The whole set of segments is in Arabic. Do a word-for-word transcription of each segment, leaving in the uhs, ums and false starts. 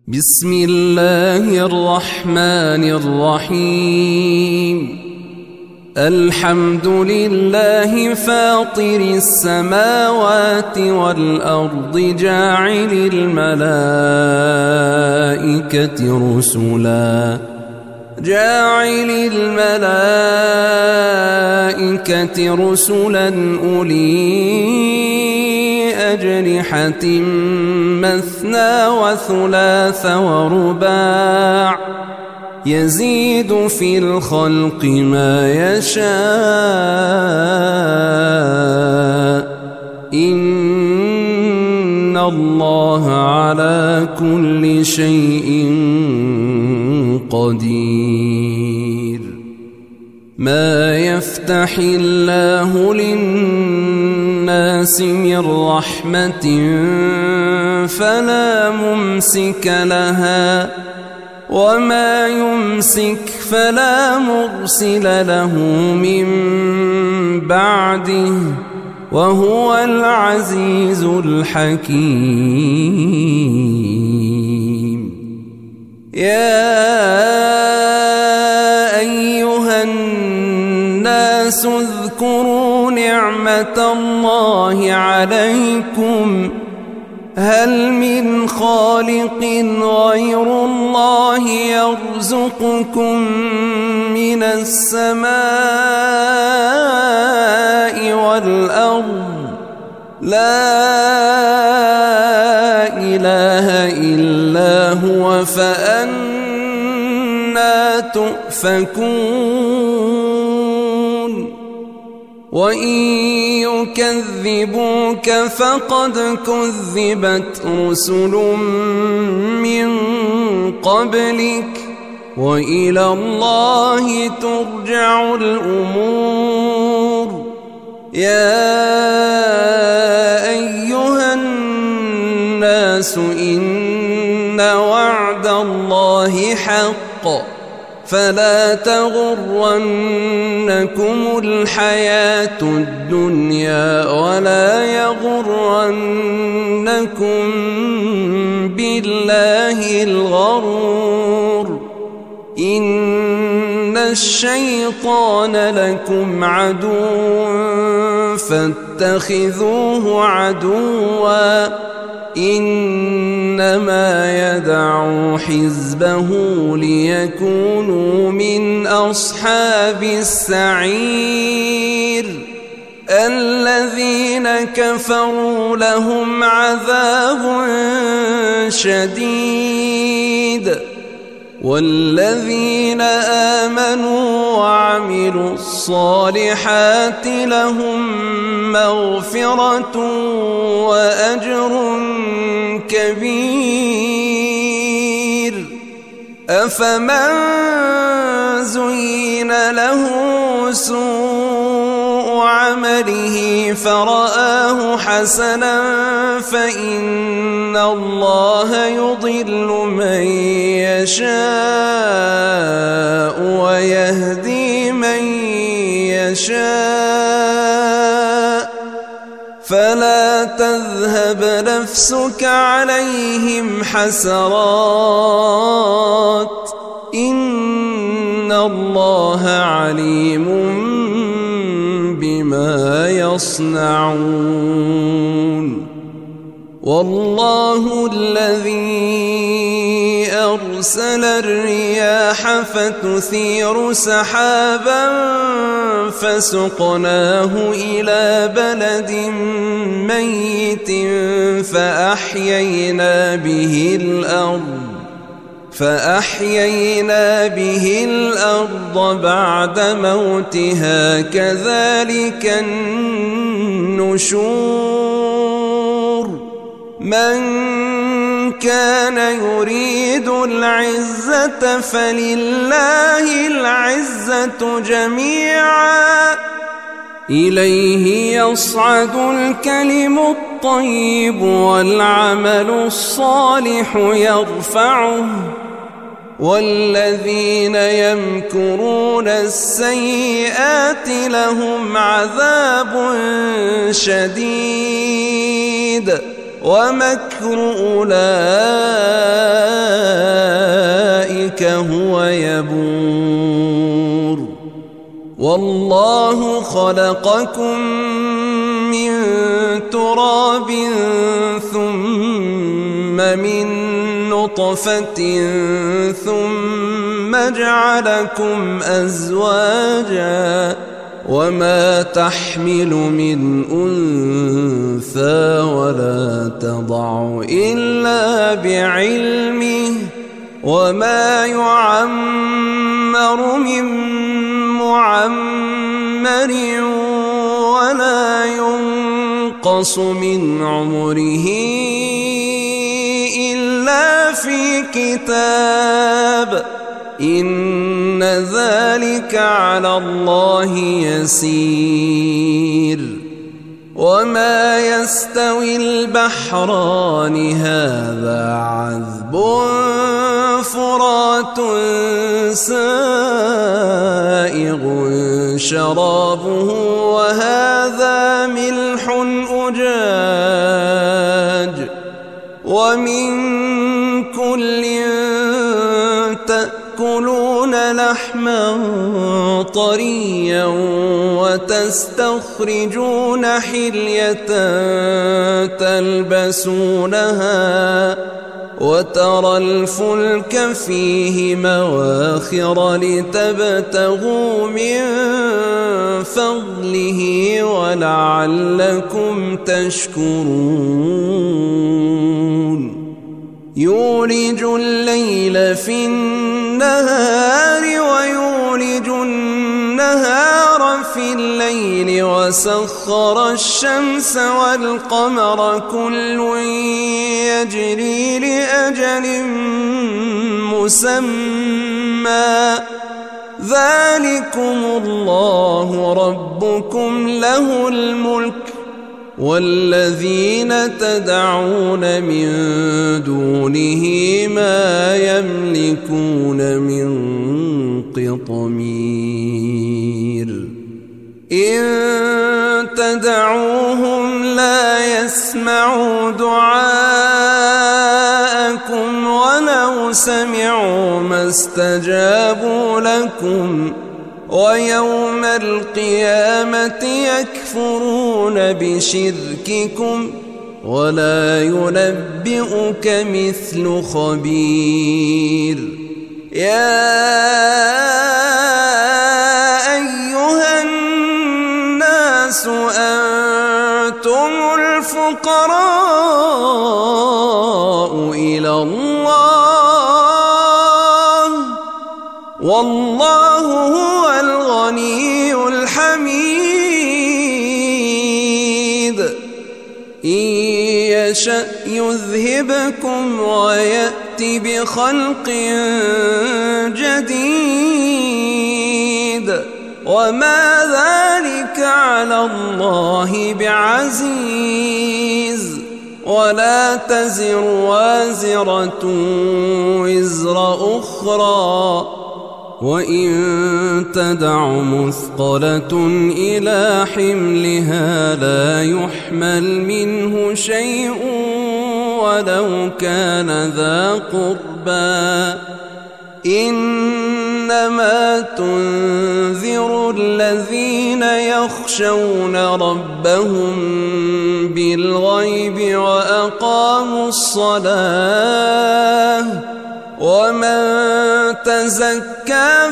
بسم الله الرحمن الرحيم. الحمد لله فاطر السماوات والأرض جاعل الملائكة رسلا جاعل الملائكة رسلا أولي أجنحة مثنى وثلاث ورباع يزيد في الخلق ما يشاء إن الله على كل شيء قدير. ما يفتح الله للناس من رحمة فلا ممسك لها وما يمسك فلا مرسل له من بعده وهو العزيز الحكيم. يا أيها الناس اذكروا نعمة الله عليكم هل من خالق غير الله يرزقكم من السماء والأرض لا إله إلا هو فأنى تؤفكون. وإن يكذبوك فقد كذبت رسل من قبلك وإلى الله ترجع الأمور. يا أيها الناس إن وعد الله حق فلا تغرنكم الحياة الدنيا ولا يغرنكم بالله الغرور. إن الشيطان لكم عدو فاتخذوه عدوا إنما يدعو حزبه ليكونوا من أصحاب السعير. الذين كفروا لهم عذاب شديد والذين آمنوا وعملوا الصالحات لهم مغفرة وأجر كبير. أفمن زين له سوء عمله فرآه حسنا فإن الله يضل من يشاء ويهدي من يشاء فلا تذهب نفسك عليهم حسرات إن الله عليم بما يصنعون. والله الذي أرسل الرياح فتثير سحابا فسقناه إلى بلد ميت فأحيينا به الأرض فأحيينا به الأرض بعد موتها كذلك النشور. من كان يريد العزة فلله العزة جميعا إليه يصعد الكلم الطيب والعمل الصالح يرفعه والذين يمكرون السيئات لهم عذاب شديد ومكر أولئك ذلك هو يبور. والله خلقكم من تراب ثم من نطفة ثم جعلكم أزواجا وما تحمل من أنثى ولا تضع إلا بعلمه وما يعمر من معمر ولا ينقص من عمره إلا في كتاب إن ذلك على الله يسير. وما يستوي البحران هذا عذب فرات سائغ شرابه وهذا ملح أجاج ومن كل تأكلون لحما طريا وتستخرجون حلية تلبسونها وترى الفلك فيه مواخر لتبتغوا من فضله ولعلكم تشكرون. يولج الليل في النهار ويولج النهار في الليل وسخر الشمس والقمر كل يجري لأجل مسمى ذلكم الله ربكم له الملك والذين تدعون من دونه ما يملكون من قطمير. إن تدعوهم لا يسمعوا دعاءكم ولو سمعوا ما استجابوا لكم ويوم القيامة يكفرون بشرككم ولا ينبئك مثل خبير. يا أيها الناس أنتم الفقراء إلى الله والله هو الغني الحميد. إن يشأ يذهبكم ويأتي بخلق جديد وما ذلك على الله بعزيز. ولا تزر وازرة وزر أخرى وإن تدع مثقلة إلى حملها لا يحمل منه شيء ولو كان ذا قربى إنما تنذر الذين يخشون ربهم بالغيب وأقاموا الصلاة ومن تزكى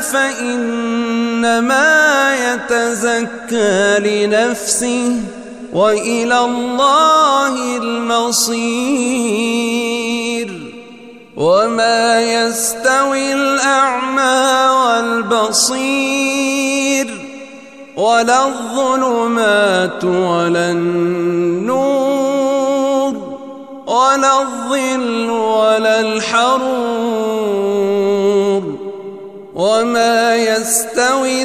فإنما يتزكى لنفسه وإلى الله المصير. وما يستوي الأعمى والبصير ولا الظلمات ولا النور ولا الظل ولا الحرور. وما يستوي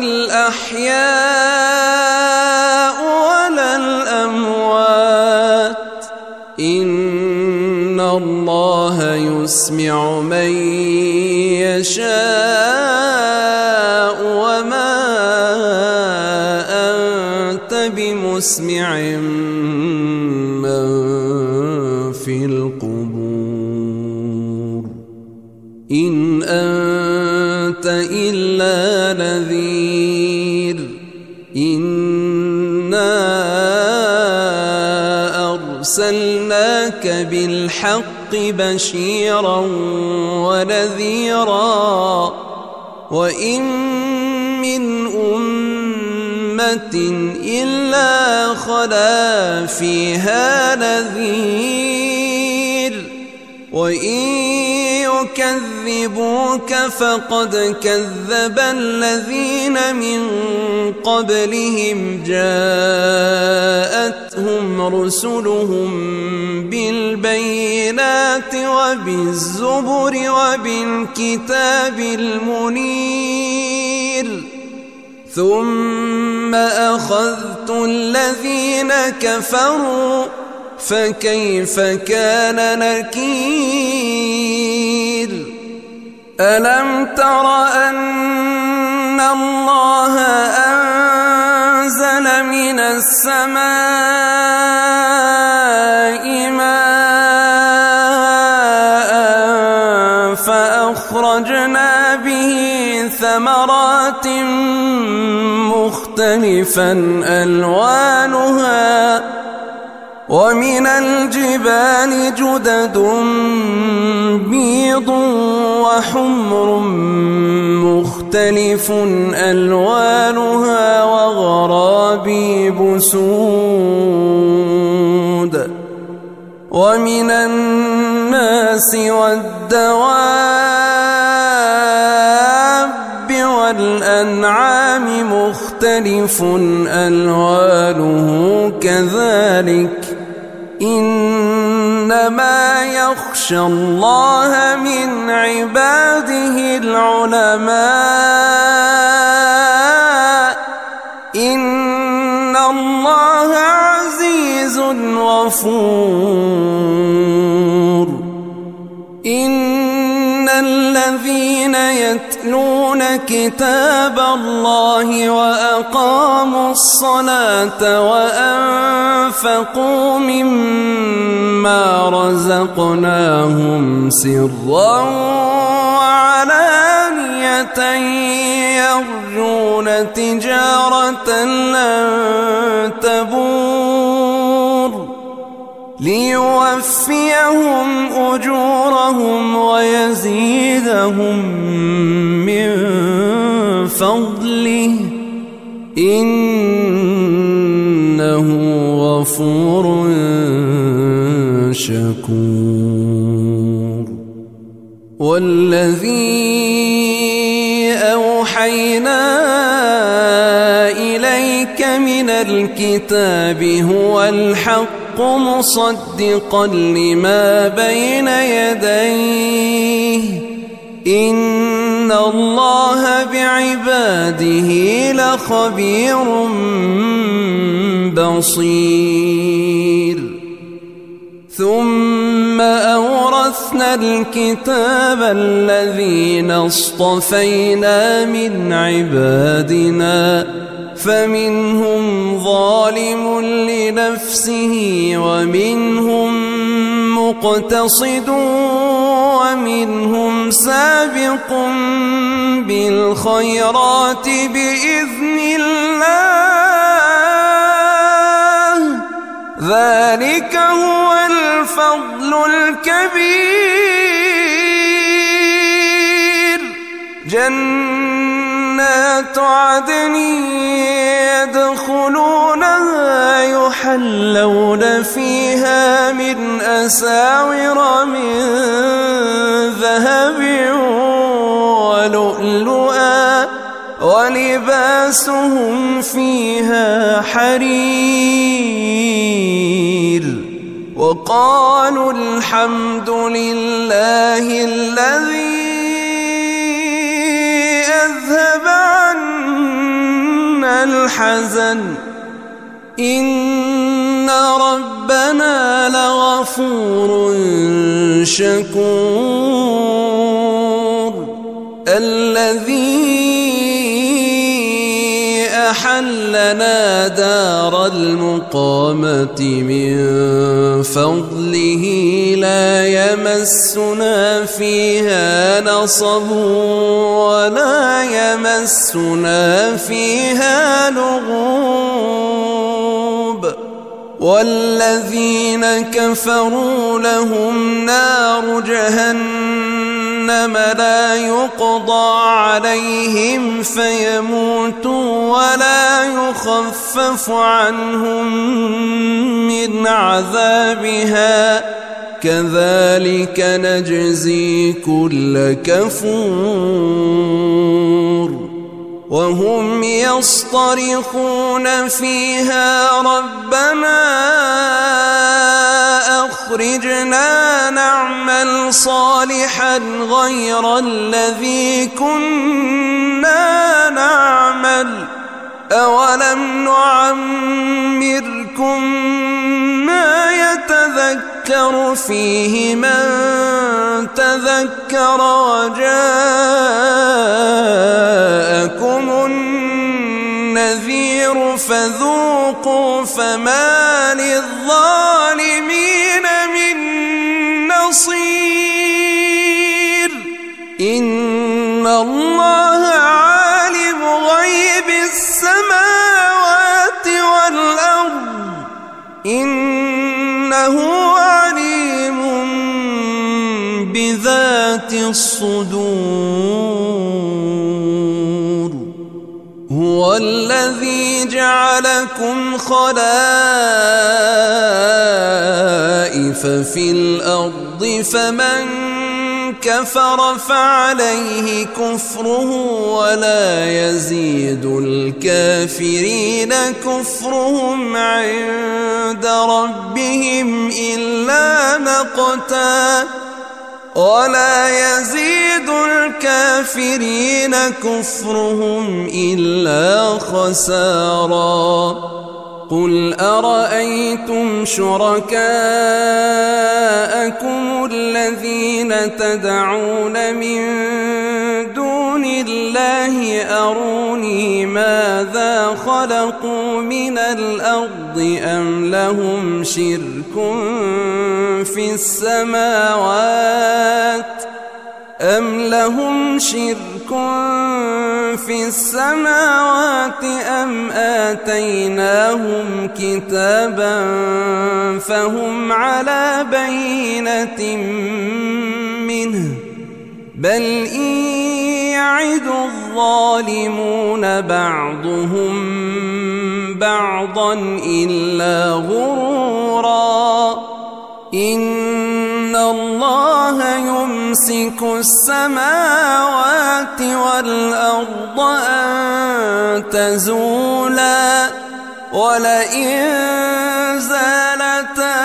الأحياء ولا الأموات إن الله يسمع من يشاء وما أنت بمسمع من في القبور إن أنت إلا نذير إنا أرسلناك بالحق بشيرا ونذيرا وإن من أمة إلا خلا فيها نذير وإن يكذبوك فقد كذب الذين من قبلهم جاءتهم رسلهم بالبينات وبالزبر وبالكتاب المنير ثم أخذت الذين كفروا فكيف كان نكير ألم تر أن الله أنزل من السماء ماء فأخرجنا به ثمرات مختلفا ألوانها ومن الجبال جدد بيض وحمر مختلف ألوانها وغرابيب سود ومن الناس والدواب والأنعام مختلف ألوانه كذلك إنما يخشى الله من عباده العلماء إن الله عزيز غفور إن الذين يتلون كتاب الله وأقاموا الصلاة وأنفقوا مما رزقناهم سرا وعلانية يرجون تجارة لن تبور ليوفيهم أجورهم ويزيدهم من فضله إنه غفور شكور والذي أوحينا إليك من الكتاب هو الحق مصدقا لما بين يديه إن الله بعباده لخبير بصير ثم أورثنا الكتاب الذين اصطفينا من عبادنا فمنهم ظالم لنفسه ومنهم مقتصد ومنهم سابق بالخيرات بإذن الله ذلك هو الفضل الكبير جنات عدن يدخلونها يحلون فيها من أساور من ذهب ولؤلؤا ولباسهم فيها حرير وقالوا الحمد لله الذي أذهب عنا الحزن إن ربنا لغفور شكور الذي أحلنا دار المقامة من فضله لا يمسنا فيها نصب ولا يمسنا فيها لغوب والذين كفروا لهم نار جهنم لا يقضى عليهم فيموتوا ولا يخفف عنهم من عذابها كذلك نجزي كل كفور وهم يصطرخون فيها ربنا أخرجنا نعمل صالحا غير الذي كنا نعمل أولم نعمركم ما يتذكر فيه من تذكر وجاءكم النذير فذوقوا فما للظالمين من نصير إن الله عالم غيب السماوات والأرض إنه عليم بذات الصدور هو الذي جعلكم خلائف في الأرض فمن كفر فعليه كفره ولا يزيد الكافرين كفرهم عند ربهم إلا مقتا ولا يزيد الكافرين كفرهم إلا خسارا قل أرأيتم شركاءكم الذين تدعون من دون الله أروني ماذا خلقوا من الأرض أم لهم شرك في السماوات أم لهم شرك في السماوات أم آتيناهم كتابا فهم على بينة منه بل إن يعد الظالمون بعضهم بعضا إلا غرورا إن الله يمسك السماوات والأرض أن تزولا ولئن زالتا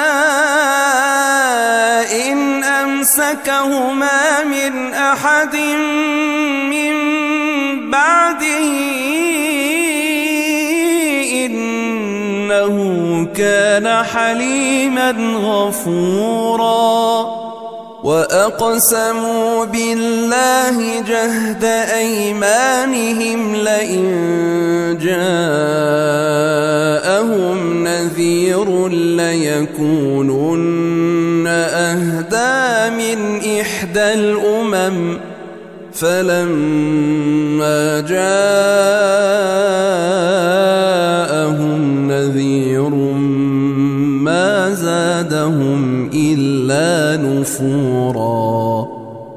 إن أمسكهما من أحد من بعده إنه كان حليما غفورا وأقسموا بالله جهد أيمانهم لئن جاءهم نذير ليكونن أهدى من إحدى الأمم فلما جاءهم نذير ما زادهم إلا نفورا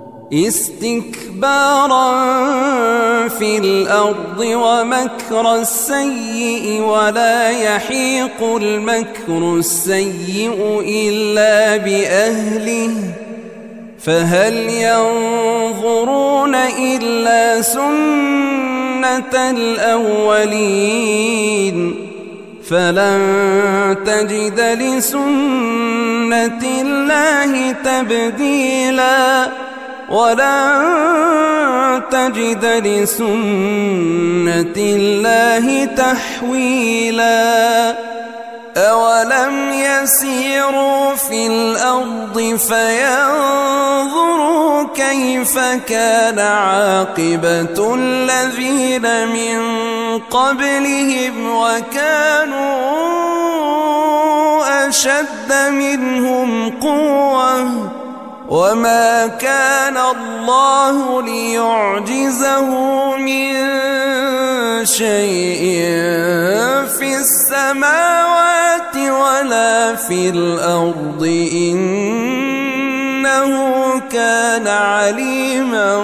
استكبارا في الأرض ومكر السيء ولا يحيق المكر السيء إلا بأهله فهل ينظرون إلا سنة الأولين فلن تجد لسنة الله تبديلا ولن تجد لسنة الله تحويلا أولم يسيروا في الأرض فينظروا كيف كان عاقبة الذين من قبلهم وكانوا أشد منهم قوة وما كان الله ليعجزه من شيء في السماوات ولا في الأرض إنه كان عليما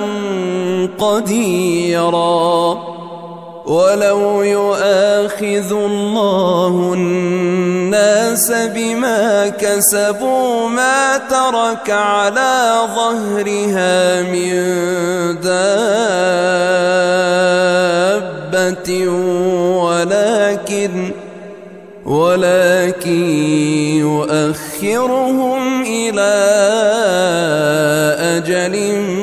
قديرا ولو يؤاخذ الله الناس بما كسبوا ما ترك على ظهرها من دابة ولكن ولكن يؤخرهم إلى أجل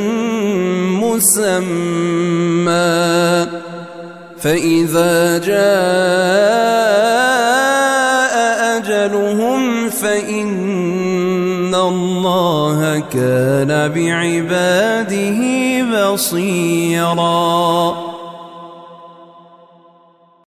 مسمى فإذا جاء أجلهم فإن الله كان بعباده بصيراً.